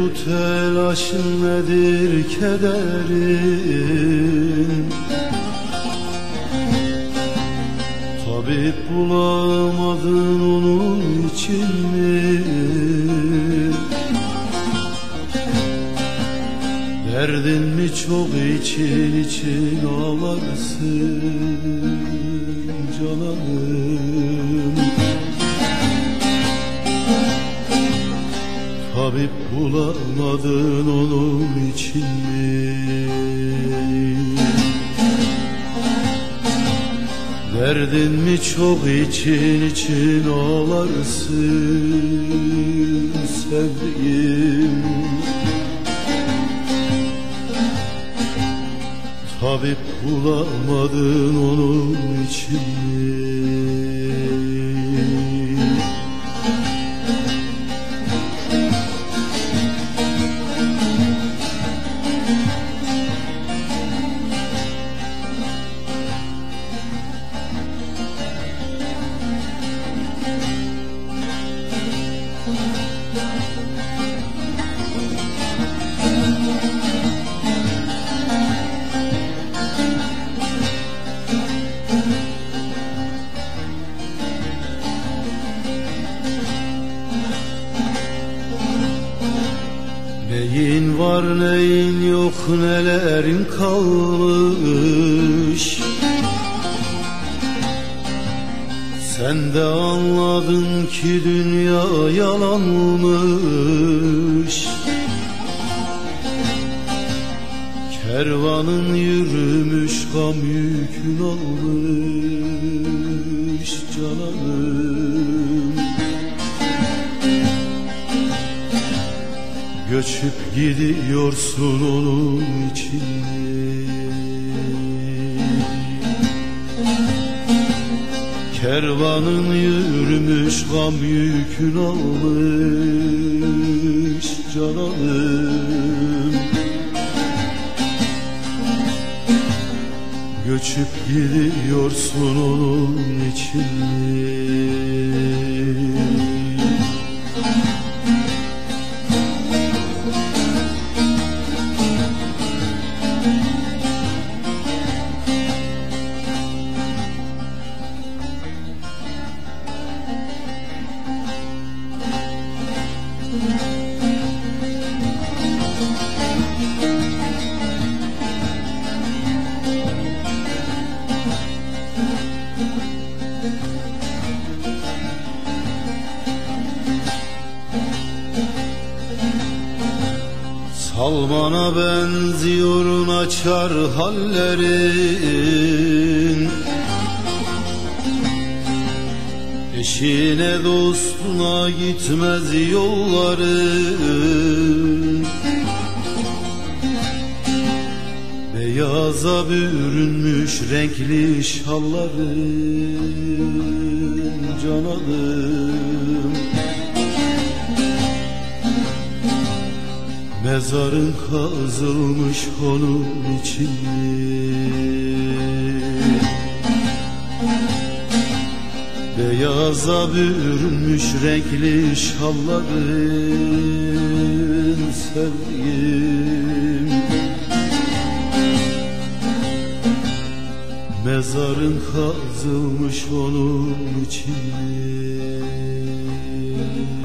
bu telaşın nedir kederin? Tabip bulamadın onun için mi? Derdin mi çok için için ağlarsın cananım? Tabip bulamadın onun için mi? Derdin mi çok için için ağlarsın sevdiğim? Tabip bulamadın onun için mi? Neyin var neyin yok, nelerin kalmış. Sen de anladın ki dünya yalanmış. Kervanın yürümüş, gam yükün almış cananım. Göçüp gidiyorsun onun için. Kervanın yürümüş, gam yükün almış cananım. Göçüp gidiyorsun onun için. Salmana benziyor açar hallerin. Eşine dostuna gitmez yolların. Beyaza bürünmüş renkli şalların cananım. Mezarın kazılmış onun için. Beyaza bürünmüş renkli şalların sevdiğim. Mezarın kazılmış onun için.